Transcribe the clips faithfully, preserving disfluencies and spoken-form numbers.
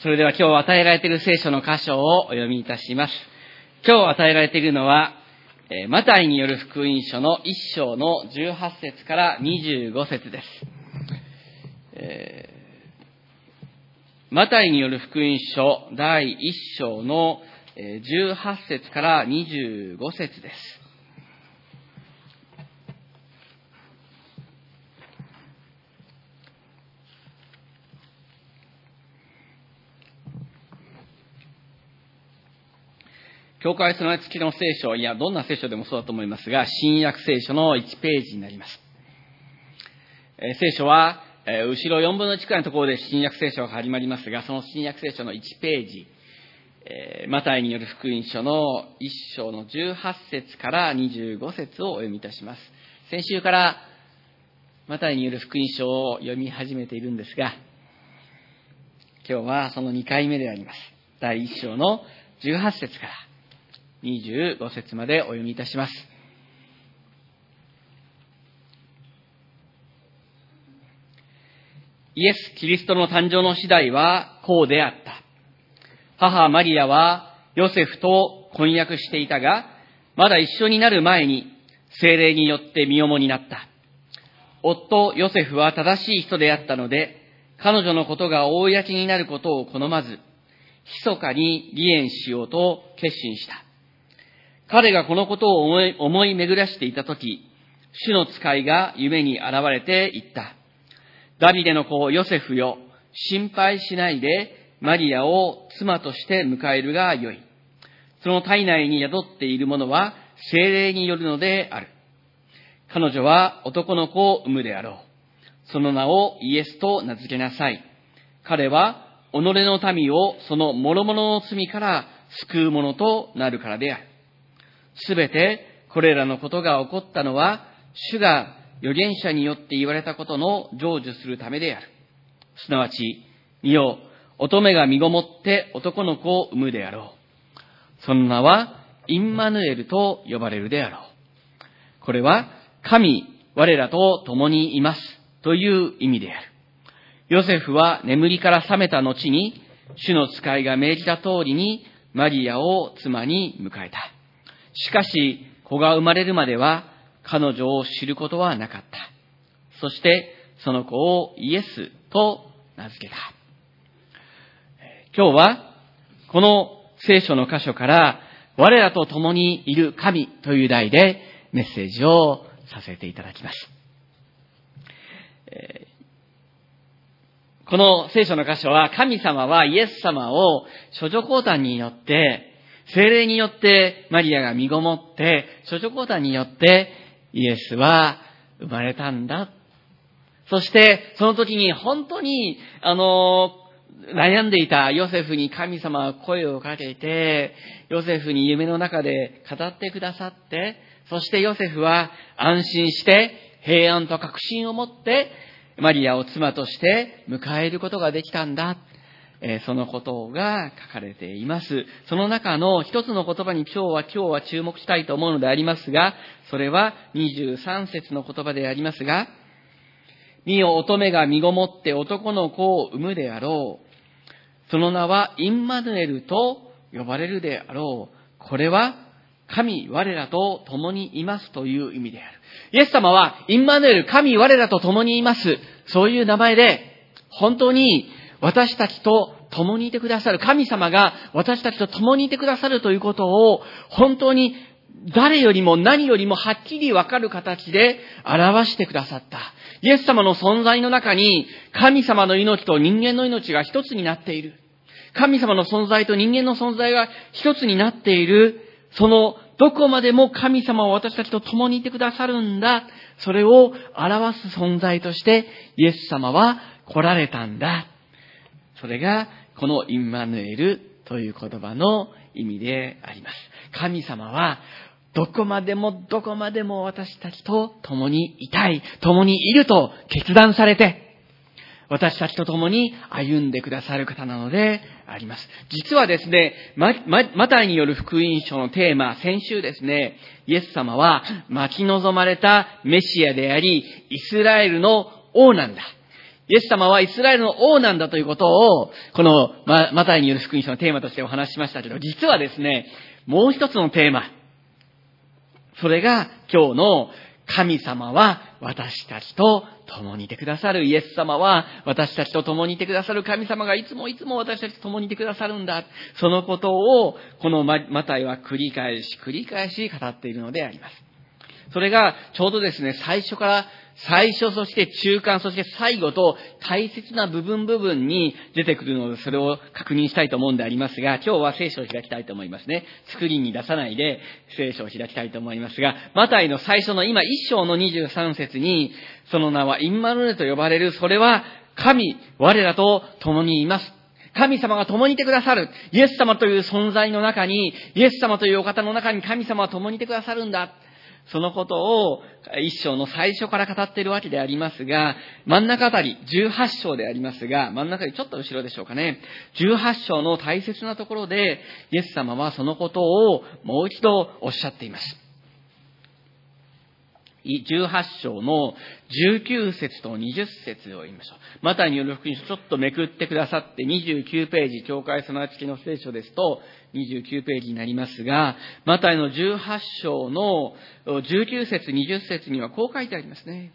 それでは今日与えられている聖書の箇所をお読みいたします。今日与えられているのは、マタイによる福音書の一章のじゅうはち節からにじゅうご節です。えー、マタイによる福音書第一章のじゅうはち節からにじゅうご節です。教会備え付きの聖書、いや、どんな聖書でもそうだと思いますが、新約聖書のいちページになります。えー、聖書は、えー、後ろよんぶんのいちくらいのところで新約聖書が始まりますが、その新約聖書のいちページ、えー、マタイによる福音書のいっ章のじゅうはち節からにじゅうご節をお読みいたします。先週からマタイによる福音書を読み始めているんですが、今日はそのにかいめであります。だいいっ章のじゅうはち節からにじゅうご節までお読みいたします。イエス・キリストの誕生の次第はこうであった。母マリアはヨセフと婚約していたが、まだ一緒になる前に聖霊によって身重になった。夫ヨセフは正しい人であったので、彼女のことが公になることを好まず、密かに離縁しようと決心した。彼がこのことを思い、思い巡らしていたとき、主の使いが夢に現れて言った。ダビデの子ヨセフよ、心配しないでマリアを妻として迎えるがよい。その体内に宿っているものは聖霊によるのである。彼女は男の子を産むであろう。その名をイエスと名付けなさい。彼は己の民をその諸々の罪から救うものとなるからである。すべてこれらのことが起こったのは、主が預言者によって言われたことの成就するためである。すなわち、見よ、乙女が身ごもって男の子を産むであろう。その名はインマヌエルと呼ばれるであろう。これは、神、我らと共にいますという意味である。ヨセフは眠りから覚めた後に、主の使いが命じた通りにマリアを妻に迎えた。しかし、子が生まれるまでは彼女を知ることはなかった。そして、その子をイエスと名付けた。今日は、この聖書の箇所から、我らと共にいる神という題でメッセージをさせていただきます。この聖書の箇所は、神様はイエス様を処女降誕によって、聖霊によってマリアが身ごもって、処女降誕によってイエスは生まれたんだ。そして、その時に本当に、あの、悩んでいたヨセフに神様は声をかけて、ヨセフに夢の中で語ってくださって、そしてヨセフは安心して平安と確信を持ってマリアを妻として迎えることができたんだ。そのことが書かれています。その中の一つの言葉に今日は今日は注目したいと思うのでありますが、それはにじゅうさん節の言葉でありますが、見よ乙女が身ごもって男の子を産むであろう。その名はインマヌエルと呼ばれるであろう。これは神我らと共にいますという意味である。イエス様はインマヌエル、神我らと共にいます。そういう名前で本当に私たちと共にいてくださる。神様が私たちと共にいてくださるということを本当に誰よりも何よりもはっきりわかる形で表してくださった。イエス様の存在の中に神様の命と人間の命が一つになっている。神様の存在と人間の存在が一つになっている。そのどこまでも神様は私たちと共にいてくださるんだ。それを表す存在としてイエス様は来られたんだ。それがこのインマヌエルという言葉の意味であります。神様はどこまでもどこまでも私たちと共にいたい、共にいると決断されて、私たちと共に歩んでくださる方なのであります。実はですね、マ, マ, マタイによる福音書のテーマ、先週ですね、イエス様は待ち望まれたメシアであり、イスラエルの王なんだ。イイエス様はイスラエルの王なんだということを、このマタイによる福音書のテーマとしてお話ししましたけど、実はですね、もう一つのテーマ。それが今日の神様は私たちと共にいてくださる。イエス様は私たちと共にいてくださる。神様がいつもいつも私たちと共にいてくださるんだ。そのことをこのマタイは繰り返し繰り返し語っているのであります。それがちょうどですね、最初から最初、そして中間、そして最後と大切な部分部分に出てくるので、それを確認したいと思うんでありますが、今日は聖書を開きたいと思いますね。スクリーンに出さないで聖書を開きたいと思いますが、マタイの最初の今一章のにじゅうさん節に、その名はインマヌエルと呼ばれる、それは神、我らと共にいます。神様が共にいてくださる。イエス様という存在の中に、イエス様というお方の中に神様は共にいてくださるんだ。そのことを一章の最初から語っているわけでありますが、真ん中あたり、じゅうはち章でありますが、真ん中よりちょっと後ろでしょうかね。じゅうはち章の大切なところで、イエス様はそのことをもう一度おっしゃっています。じゅうはち章のじゅうきゅう節とにじゅう節を言いましょう。マタイによる福音書ちょっとめくってくださって、にじゅうきゅうページ、教会備え付きの聖書ですとにじゅうきゅうページになりますが、マタイのじゅうはち章のじゅうきゅう節、にじゅう節にはこう書いてありますね。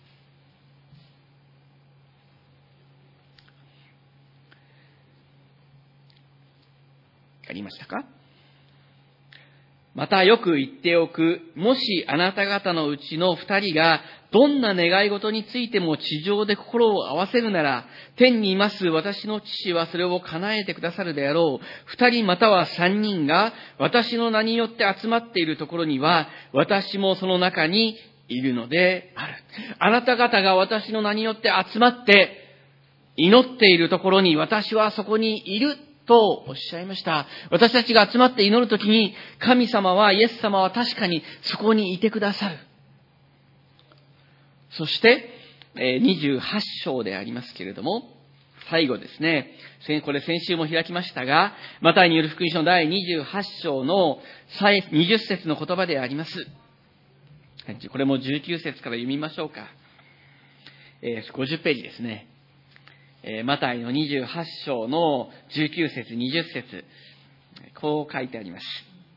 ありましたか？またよく言っておく、もしあなた方のうちの二人がどんな願い事についても地上で心を合わせるなら、天にいます私の父はそれを叶えてくださるであろう。二人または三人が私の名によって集まっているところには、私もその中にいるのである。あなた方が私の名によって集まって祈っているところに私はそこにいる。とおっしゃいました。私たちが集まって祈るときに、神様は、イエス様は確かにそこにいてくださる。そして、にじゅうはち章でありますけれども、最後ですね、これ先週も開きましたが、マタイによる福音書の第にじゅうはち章のにじゅう節の言葉であります。これもじゅうきゅう節から読みましょうか。ごじゅうページですね。マタイのにじゅうはち章のじゅうきゅう節、にじゅう節、こう書いてあります。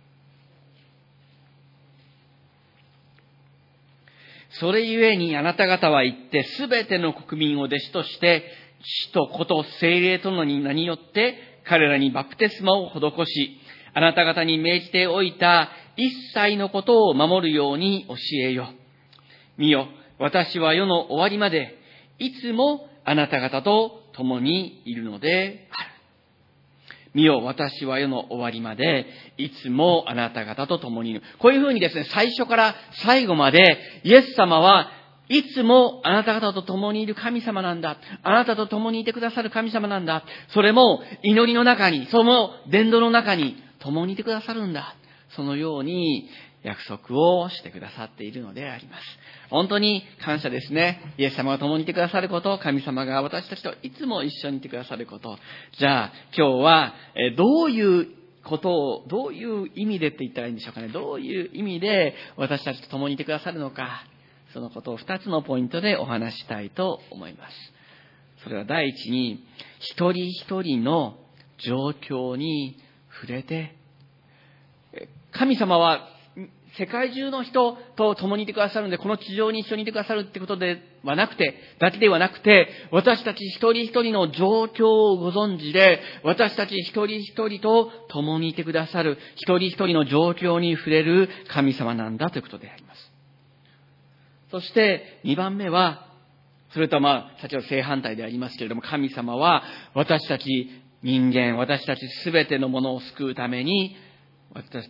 それゆえにあなた方は言って、すべての国民を弟子として、父と子と聖霊との名によって、彼らにバプテスマを施し、あなた方に命じておいた一切のことを守るように教えよ。見よ、私は世の終わりまで、いつもあなた方と共にいるのである。見よ、私は世の終わりまで、いつもあなた方と共にいる。こういうふうにですね、最初から最後まで、イエス様はいつもあなた方と共にいる神様なんだ。あなたと共にいてくださる神様なんだ。それも祈りの中に、その伝道の中に共にいてくださるんだ。そのように約束をしてくださっているのであります。本当に感謝ですね。イエス様が共にいてくださること、神様が私たちといつも一緒にいてくださること。じゃあ今日はどういうことを、どういう意味でって言ったらいいんでしょうかね。どういう意味で私たちと共にいてくださるのか。そのことを二つのポイントでお話したいと思います。それは第一に、一人一人の状況に触れて、神様は世界中の人と共にいてくださるので、この地上に一緒にいてくださるってことではなくて、だけではなくて、私たち一人一人の状況をご存知で、私たち一人一人と共にいてくださる、一人一人の状況に触れる神様なんだということであります。そして二番目は、それとはまあ、先ほど正反対でありますけれども、神様は私たち人間、私たちすべてのものを救うために、私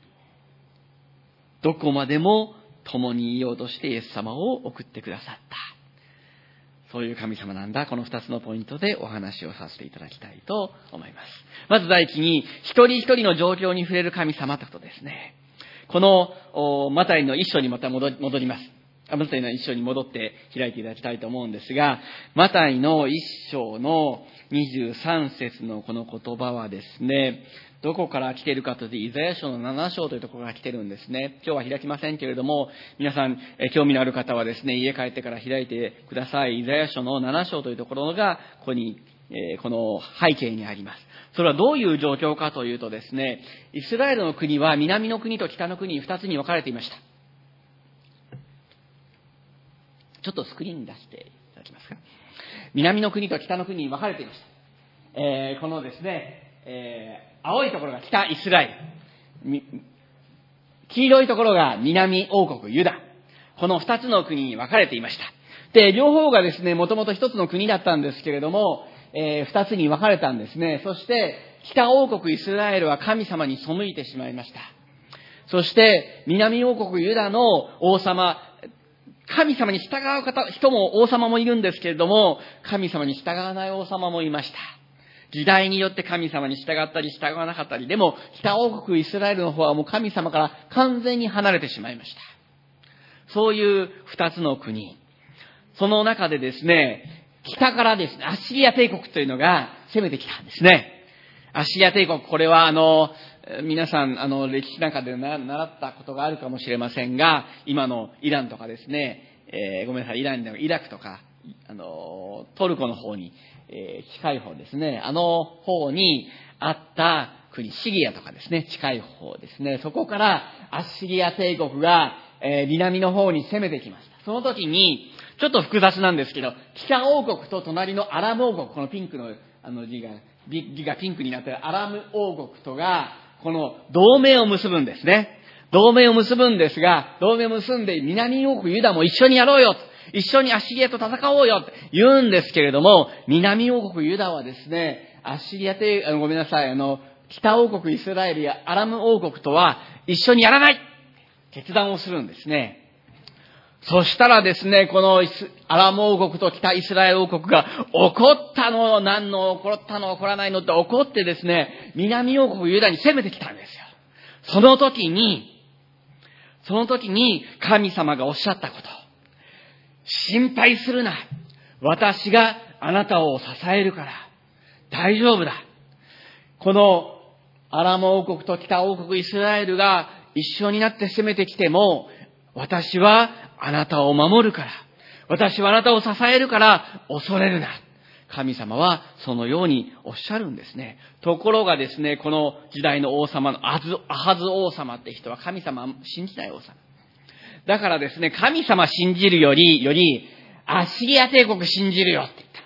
どこまでも共にいようとしてイエス様を送ってくださった。そういう神様なんだ。この二つのポイントでお話をさせていただきたいと思います。まず第一に、一人一人の状況に触れる神様ということですね。このマタイの一章にまた戻ります。マタイの一章に戻って開いていただきたいと思うんですが、マタイの一章のにじゅうさん節のこの言葉はですね、 どこから来ているかというと、イザヤ書のなな章というところから来ているんですね。今日は開きませんけれども、皆さん、え興味のある方はですね、家帰ってから開いてください。イザヤ書のなな章というところが、ここに、えー、この背景にあります。それはどういう状況かというとですね、イスラエルの国は南の国と北の国に二つに分かれていました。ちょっとスクリーンに出していただけますか。南の国と北の国に分かれていました。えー、このですね、えー、青いところが北イスラエル、黄色いところが南王国ユダ、この二つの国に分かれていました。で、両方がですね、もともと一つの国だったんですけれども、えー、二つに分かれたんですね。そして北王国イスラエルは神様に背いてしまいました。そして南王国ユダの王様、神様に従う方、人も王様もいるんですけれども、神様に従わない王様もいました。時代によって神様に従ったり従わなかったり、でも北王国イスラエルの方はもう神様から完全に離れてしまいました。そういう二つの国。その中でですね、北からですね、アッシリア帝国というのが攻めてきたんですね。アッシリア帝国、これはあの、皆さん、あの、歴史なんかでな習ったことがあるかもしれませんが、今のイランとかですね、えー、ごめんなさい、イランでもイラクとか、あの、トルコの方に、えー、近い方ですね、あの方にあった国、シリアとかですね、近い方ですね、そこからアッシリア帝国が、えー、南の方に攻めてきました。その時に、ちょっと複雑なんですけど、北王国と隣のアラム王国、このピンクの、あの字が、字がピンクになっているアラム王国とが、この同盟を結ぶんですね。同盟を結ぶんですが、同盟を結んで南王国ユダも一緒にやろうよ。一緒にアッシリアと戦おうよって言うんですけれども、南王国ユダはですね、アッシリア帝、あのごめんなさい、あの、北王国イスラエルやアラム王国とは一緒にやらない決断をするんですね。そしたらですね、このアラム王国と北イスラエル王国が怒ったの、何の起こったの、起こらないのって怒ってですね、南王国ユダに攻めてきたんですよ。その時に、その時に神様がおっしゃったこと。心配するな。私があなたを支えるから大丈夫だ。このアラム王国と北王国イスラエルが一緒になって攻めてきても、私はあなたを守るから、私はあなたを支えるから恐れるな。神様はそのようにおっしゃるんですね。ところがですね、この時代の王様のアハズ王様って人は神様を信じない王様。だからですね、神様信じるより、より、アッシリア帝国信じるよって言った。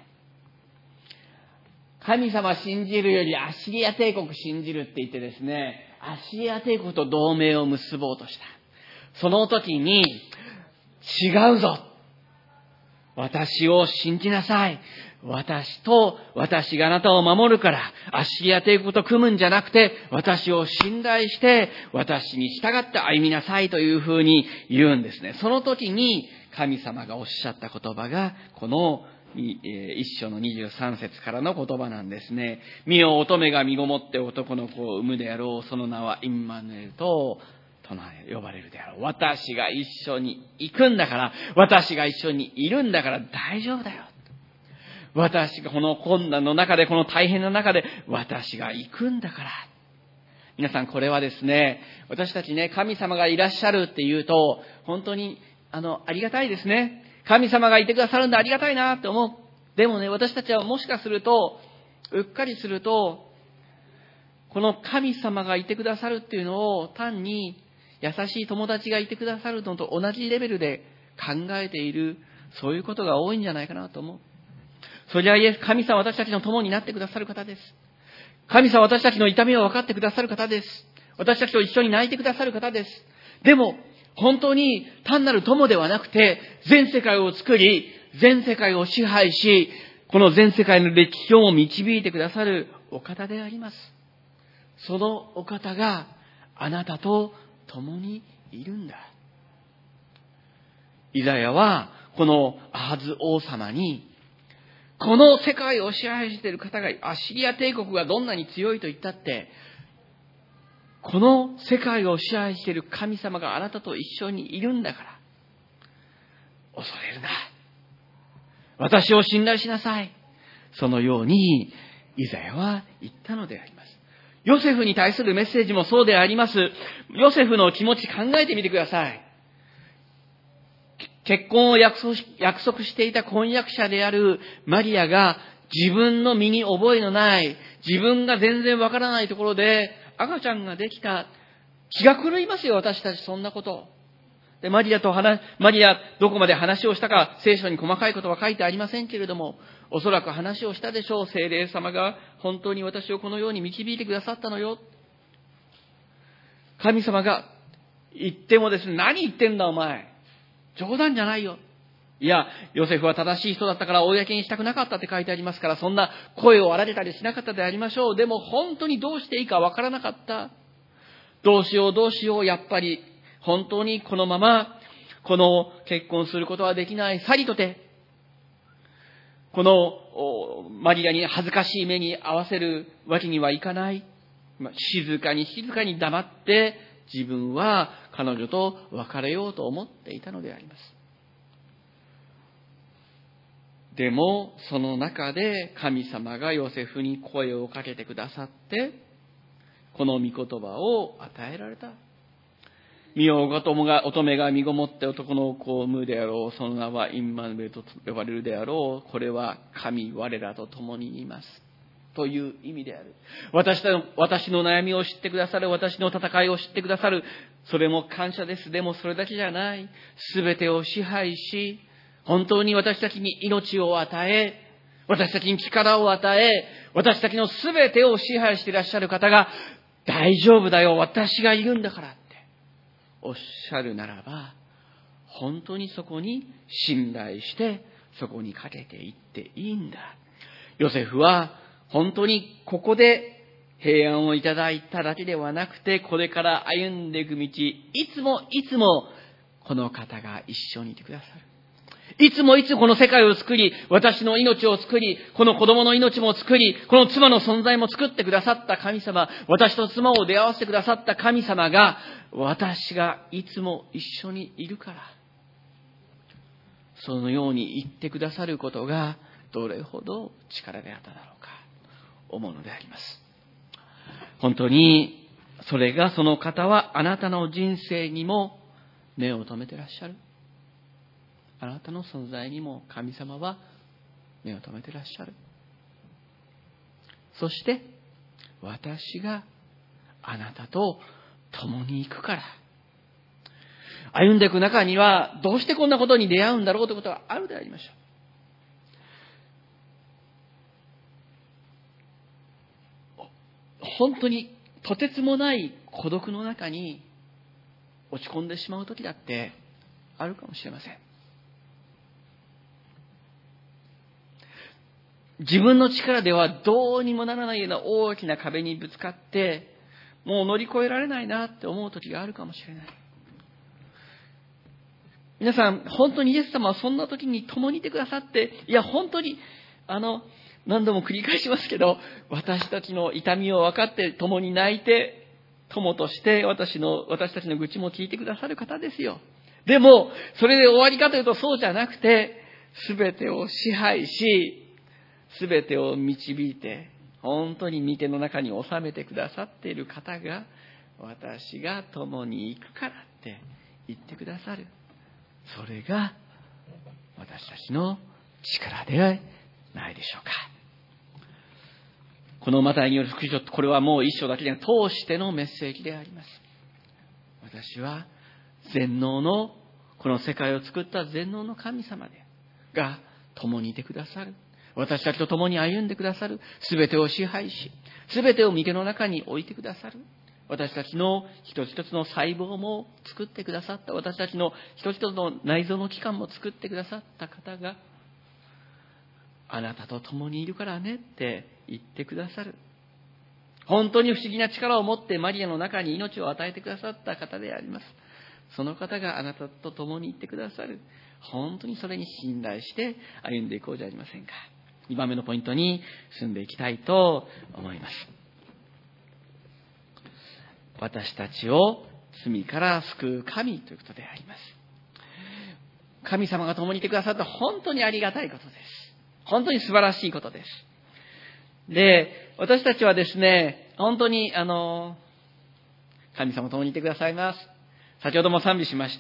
神様信じるより、アッシリア帝国信じるって言ってですね、アッシリア帝国と同盟を結ぼうとした。その時に、違うぞ。私を信じなさい。私と、私があなたを守るから、アッシリア帝国と組むんじゃなくて、私を信頼して、私に従って歩みなさいというふうに言うんですね。その時に、神様がおっしゃった言葉が、この一章のにじゅうさん節からの言葉なんですね。見よ、乙女が身ごもって男の子を産むであろう。その名はインマヌエルと、呼ばれるであろう。私が一緒に行くんだから、私が一緒にいるんだから大丈夫だよ。私がこの困難の中で、この大変な中で、私が行くんだから。皆さん、これはですね、私たちね、神様がいらっしゃるっていうと、本当に、あの、ありがたいですね。神様がいてくださるんだ、ありがたいなって思う。でもね、私たちはもしかすると、うっかりすると、この神様がいてくださるっていうのを単に、優しい友達がいてくださるのと同じレベルで考えている、そういうことが多いんじゃないかなと思う。それはイエス、神様私たちの友になってくださる方です。神様私たちの痛みを分かってくださる方です。私たちと一緒に泣いてくださる方です。でも、本当に単なる友ではなくて、全世界を作り、全世界を支配し、この全世界の歴史を導いてくださるお方であります。そのお方があなたと共にいるんだ。イザヤはこのアハズ王様に、この世界を支配している方が、アッシリア帝国がどんなに強いと言ったって、この世界を支配している神様があなたと一緒にいるんだから、恐れるな。私を信頼しなさい。そのようにイザヤは言ったのであります。 ヨセフに対するメッセージもそうであります。ヨセフの気持ち考えてみてください。結婚を約束し、約束していた婚約者であるマリアが自分の身に覚えのない、自分が全然わからないところで赤ちゃんができた。気が狂いますよ、私たちそんなこと。で、マリアと話、マリアどこまで話をしたか聖書に細かいことは書いてありませんけれども、おそらく話をしたでしょう。聖霊様が本当に私をこのように導いてくださったのよ。神様が言ってもですね、何言ってんだお前。冗談じゃないよ。いや、ヨセフは正しい人だったから公にしたくなかったって書いてありますから、そんな声を荒げたりしなかったでありましょう。でも本当にどうしていいかわからなかった。どうしようどうしよう、やっぱり本当にこのままこの結婚することはできない。さりとてこのマリアに恥ずかしい目に合わせるわけにはいかない。静かに静かに黙って自分は彼女と別れようと思っていたのであります。でもその中で神様がヨセフに声をかけてくださってこの御言葉を与えられた。見よう乙女が身ごもって男の子を産むであろう。その名はインマヌエルと呼ばれるであろう。これは神我らと共にいますという意味である。私の、私の悩みを知ってくださる。私の戦いを知ってくださる。それも感謝です。でもそれだけじゃない。すべてを支配し、本当に私たちに命を与え、私たちに力を与え、私たちのすべてを支配していらっしゃる方が、大丈夫だよ、私がいるんだからっておっしゃるならば、本当にそこに信頼してそこにかけていっていいんだ。ヨセフは本当にここで平安をいただいただけではなくて、これから歩んでいく道、いつもいつもこの方が一緒にいてくださる。いつもいつこの世界を作り、私の命を作り、この子供の命も作り、この妻の存在も作ってくださった神様、私と妻を出会わせてくださった神様が、私がいつも一緒にいるから、そのように言ってくださることが、どれほど力であっただろうか、思うのであります。本当に、それがその方はあなたの人生にも目を留めてらっしゃる。あなたの存在にも神様は目を留めていらっしゃる。そして私があなたと共に行くから。歩んでいく中にはどうしてこんなことに出会うんだろうということがあるでありましょう。本当にとてつもない孤独の中に落ち込んでしまう時だってあるかもしれません。自分の力ではどうにもならないような大きな壁にぶつかって、もう乗り越えられないなって思う時があるかもしれない。皆さん、本当にイエス様はそんな時に共にいてくださって、いや本当に、あの、何度も繰り返しますけど、私たちの痛みを分かって共に泣いて、友として私の、私たちの愚痴も聞いてくださる方ですよ。でも、それで終わりかというとそうじゃなくて、すべてを支配し、すべてを導いて、本当に御手の中に収めてくださっている方が、私が共に行くからって言ってくださる。それが私たちの力ではないでしょうか。このマタイによる福音書、これはもう一章だけで通してのメッセージであります。私は全能の、この世界を作った全能の神様でが共にいてくださる。私たちと共に歩んでくださる。すべてを支配し、すべてを御手の中に置いてくださる。私たちの一つ一つの細胞も作ってくださった。私たちの一つ一つの内臓の器官も作ってくださった方が、あなたと共にいるからねって言ってくださる。本当に不思議な力を持ってマリアの中に命を与えてくださった方であります。その方があなたと共にいってくださる。本当にそれに信頼して歩んでいこうじゃありませんか。にばんめのポイントに進んでいきたいと思います。私たちを罪から救う神ということであります。神様が共にいてくださった本当にありがたいことです。本当に素晴らしいことです。で、私たちはですね、 本当に、あの、神様と共にいてくださいます。先ほども賛美しました。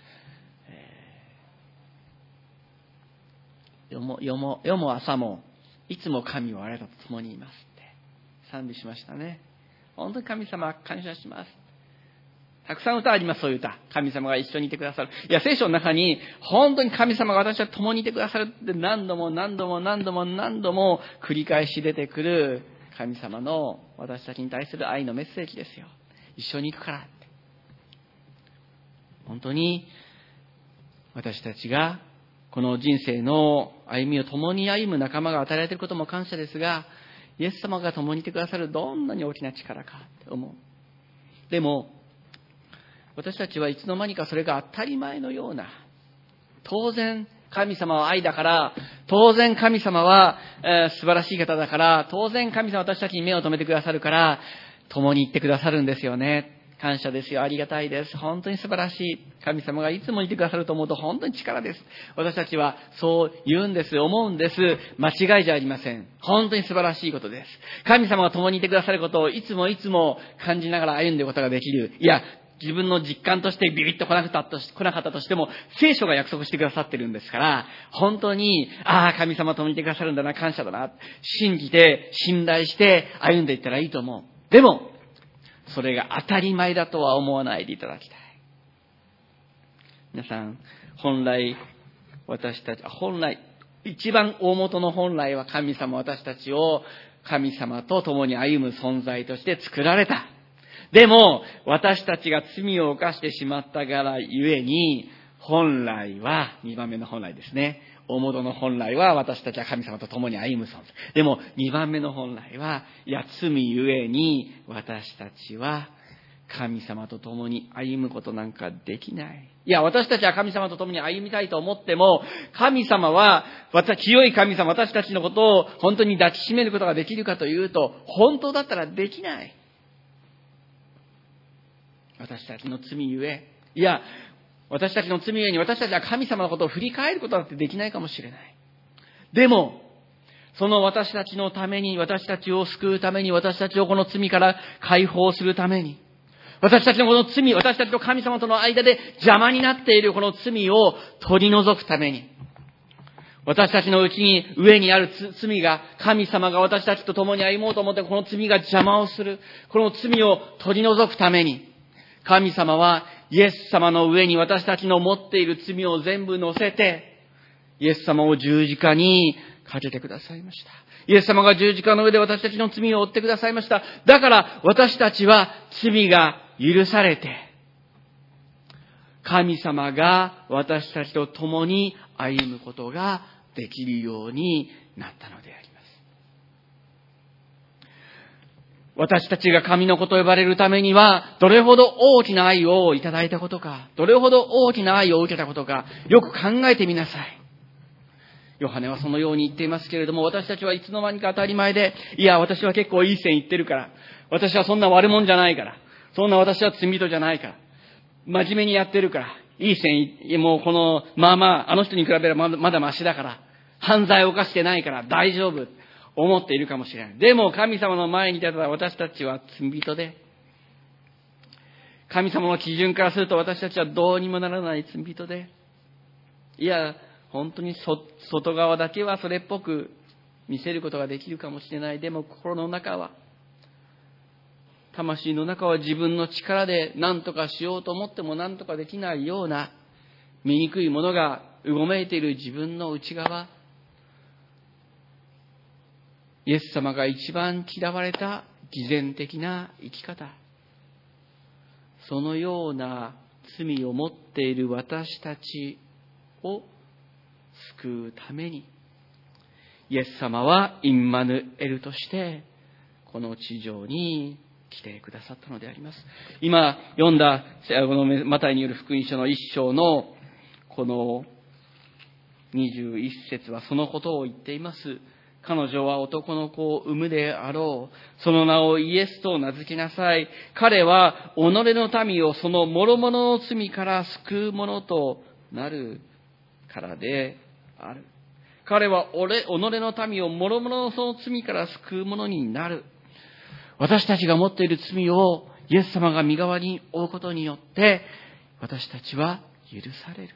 夜も、夜も、夜も朝も、いつも神は我らと共にいますって賛美しましたね。本当に神様感謝します。たくさん歌あります、そういう歌。神様が一緒にいてくださる。いや、聖書の中に、本当に神様が私は共にいてくださるって何度も何度も何度も何度も繰り返し出てくる神様の私たちに対する愛のメッセージですよ。一緒に行くからって。本当に私たちがこの人生の歩みを共に歩む仲間が与えられていることも感謝ですが、イエス様が共にいてくださるどんなに大きな力かって思う。でも、私たちはいつの間にかそれが当たり前のような、当然神様は愛だから、当然神様は、えー、素晴らしい方だから、当然神様は私たちに目を留めてくださるから、共に行ってくださるんですよね。感謝ですよ。ありがたいです。本当に素晴らしい。神様がいつもいてくださると思うと本当に力です。私たちはそう言うんです。思うんです。間違いじゃありません。本当に素晴らしいことです。神様が共にいてくださることをいつもいつも感じながら歩んでいることができる。いや、自分の実感としてビビッと来なかったとし、来なかったとしても、聖書が約束してくださってるんですから、本当に、ああ、神様共にいてくださるんだな、感謝だな、信じて、信頼して歩んでいったらいいと思う。でも、それが当たり前だとは思わないでいただきたい。皆さん、本来、私たち、本来、一番大元の本来は神様、私たちを神様と共に歩む存在として作られた。でも、私たちが罪を犯してしまったからゆえに、本来は、二番目の本来ですね。大元の本来は私たちは神様と共に歩む存在。でも、二番目の本来は、いや、罪ゆえに、私たちは神様と共に歩むことなんかできない。いや、私たちは神様と共に歩みたいと思っても、神様は、私、清い神様、私たちのことを本当に抱きしめることができるかというと、本当だったらできない。私たちの罪ゆえ、いや、私たちの罪ゆえに私たちは神様のことを振り返ることだってできないかもしれない。でも、その私たちのために、私たちを救うために、私たちをこの罪から解放するために、私たちのこの罪、私たちと神様との間で邪魔になっているこの罪を取り除くために、私たちのうちに上にある罪が、神様が私たちと共に歩もうと思ってこの罪が邪魔をする、この罪を取り除くために、神様はイエス様の上に私たちの持っている罪を全部乗せて、イエス様を十字架にかけてくださいました。イエス様が十字架の上で私たちの罪を負ってくださいました。だから私たちは罪が許されて、神様が私たちと共に歩むことができるようになったのであります。私たちが神の子と呼ばれるためには、どれほど大きな愛をいただいたことか、どれほど大きな愛を受けたことか、よく考えてみなさい。ヨハネはそのように言っていますけれども、私たちはいつの間にか当たり前で、いや、私は結構いい線いってるから、私はそんな悪者じゃないから、そんな私は罪人じゃないから、真面目にやってるから、いい線、もうこの、まあまあ、あの人に比べればまだまだマシだから、犯罪を犯してないから大丈夫。思っているかもしれない。でも神様の前に立ったら私たちは罪人で、神様の基準からすると私たちはどうにもならない罪人で、いや、本当にそ外側だけはそれっぽく見せることができるかもしれない。でも心の中は、魂の中は自分の力で何とかしようと思っても何とかできないような醜いものがうごめいている自分の内側、イエス様が一番嫌われた偽善的な生き方、そのような罪を持っている私たちを救うために、イエス様はインマヌエルとしてこの地上に来てくださったのであります。今読んだこのマタイによる福音書の一章のこのにじゅういっ節はそのことを言っています。彼女は男の子を産むであろう。その名をイエスと名付けなさい。彼は己の民をその諸々の罪から救うものとなるからである。彼は俺己の民を諸々のその罪から救うものになる。 私たちが持っている罪をイエス様が身代わりに負うことによって、私たちは許される。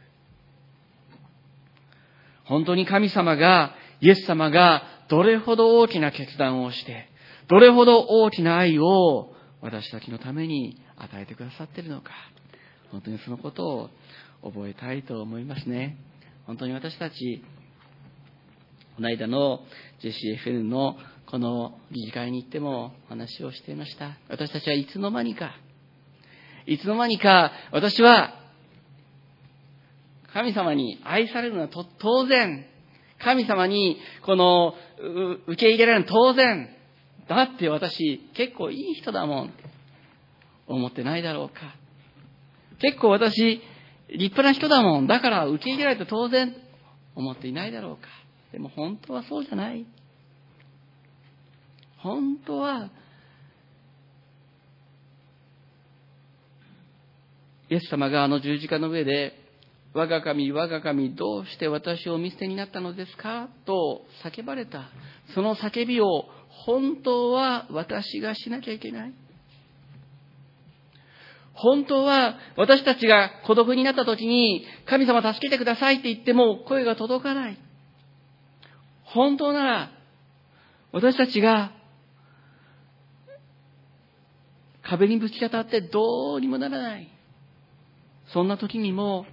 本当に神様が、イエス様がどれほど大きな決断をして、どれほど大きな愛を私たちのために与えてくださっているのか。本当にそのことを覚えたいと思いますね。本当に私たち、この間の ジェシーエフエヌ のこの理事会に行っても話をしていました。私たちはいつの間にか、いつの間にか私は神様に愛されるのはと当然、神様にこの受け入れられるのは当然、だって私結構いい人だもん、思ってないだろうか。結構私立派な人だもん、だから受け入れられて当然、思っていないだろうか。でも本当はそうじゃない。本当はイエス様があの十字架の上で、我が神、我が神、どうして私を見捨てになったのですかと叫ばれた。その叫びを本当は私がしなきゃいけない。本当は私たちが孤独になった時に、神様助けてくださいって言っても声が届かない。本当なら私たちが壁にぶち当たってどうにもならない。そんな時にも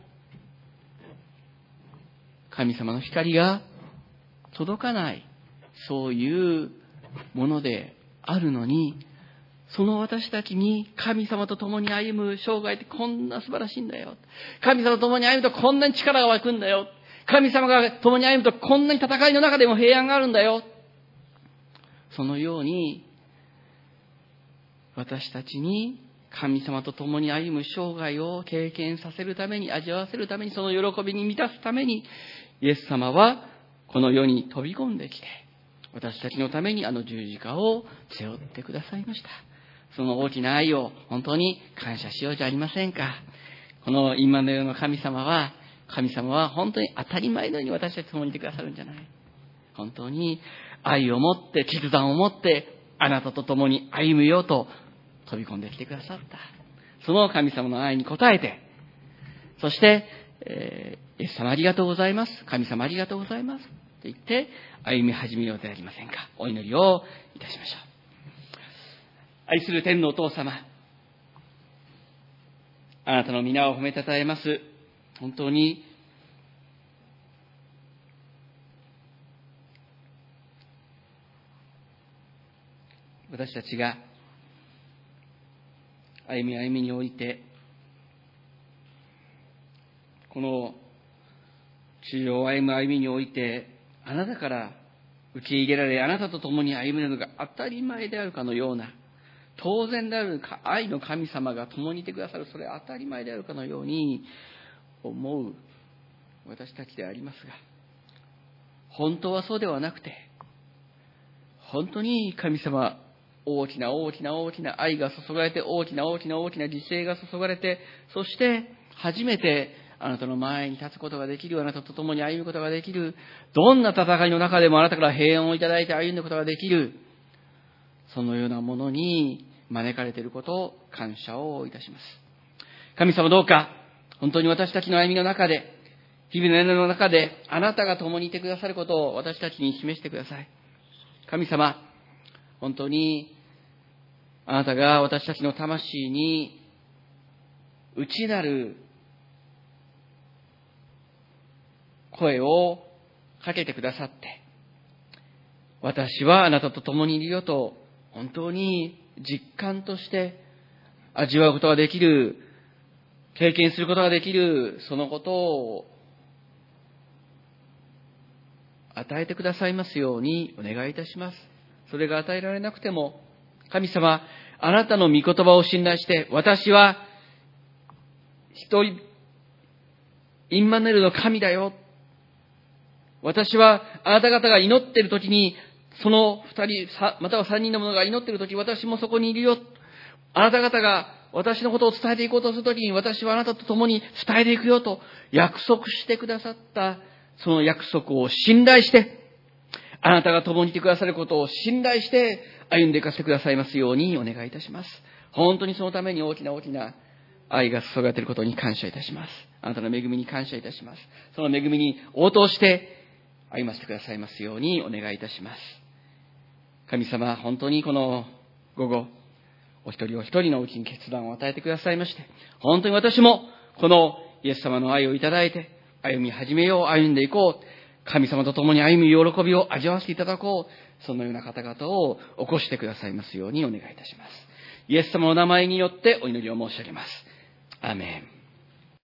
神様の光が届かない、そういうものであるのに、その私たちに神様と共に歩む生涯ってこんな素晴らしいんだよ。神様と共に歩むとこんなに力が湧くんだよ。神様が共に歩むとこんなに戦いの中でも平安があるんだよ。そのように私たちに神様と共に歩む生涯を経験させるために、味わわせるために、その喜びに満たすために、イエス様はこの世に飛び込んできて、私たちのためにあの十字架を背負ってくださいました。その大きな愛を本当に感謝しようじゃありませんか。このインマヌエルの神様は、神様は本当に当たり前のように私たちと共にいてくださるんじゃない。本当に愛を持って、決断を持って、あなたと共に歩むよと飛び込んできてくださった。その神様の愛に応えて、そして、えー、イエス様ありがとうございます。神様ありがとうございます。と言って歩み始めようではありませんか。お祈りをいたしましょう。愛する天のお父様、あなたの皆を褒めたたえます。本当に私たちが歩み歩みにおいて、この地上を歩む歩みにおいて、あなたから受け入れられ、あなたと共に歩むのが当たり前であるかのような、当然である愛の神様が共にいてくださる、それは当たり前であるかのように思う私たちでありますが、本当はそうではなくて、本当に神様、大きな大きな大きな愛が注がれて、大きな大きな大きな犠牲が注がれて、そして初めてあなたの前に立つことができる、あなたと共に歩むことができる、どんな戦いの中でもあなたから平安をいただいて歩んでいくことができる、そのようなものに招かれていることを感謝をいたします。神様、どうか本当に私たちの歩みの中で、日々の歩みの中であなたが共にいてくださることを私たちに示してください。神様、本当にあなたが私たちの魂に内なる声をかけてくださって、私はあなたと共にいるよと本当に実感として味わうことができる、経験することができる、そのことを与えてくださいますようにお願いいたします。それが与えられなくても、神様、あなたの御言葉を信頼して、私は一人インマヌエルの神だよ、私はあなた方が祈っているときに、その二人または三人の者が祈っているとき、私もそこにいるよ、あなた方が私のことを伝えていこうとするときに、私はあなたと共に伝えていくよと約束してくださった、その約束を信頼して、 あなたが共にいてくださることを信頼して歩んでいかせてくださいますようにお願いいたします。本当にそのために大きな大きな愛が注がれていることに感謝いたします。あなたの恵みに感謝いたします。その恵みに応答して歩ませてくださいますようにお願いいたします。神様、本当にこの午後、お一人お一人のうちに決断を与えてくださいまして、本当に私もこのイエス様の愛をいただいて歩み始めよう、歩んでいこう、神様と共に歩む喜びを味わわせていただこう、そのような方々を起こしてくださいますようにお願いいたします。イエス様の名前によってお祈りを申し上げます。アーメン。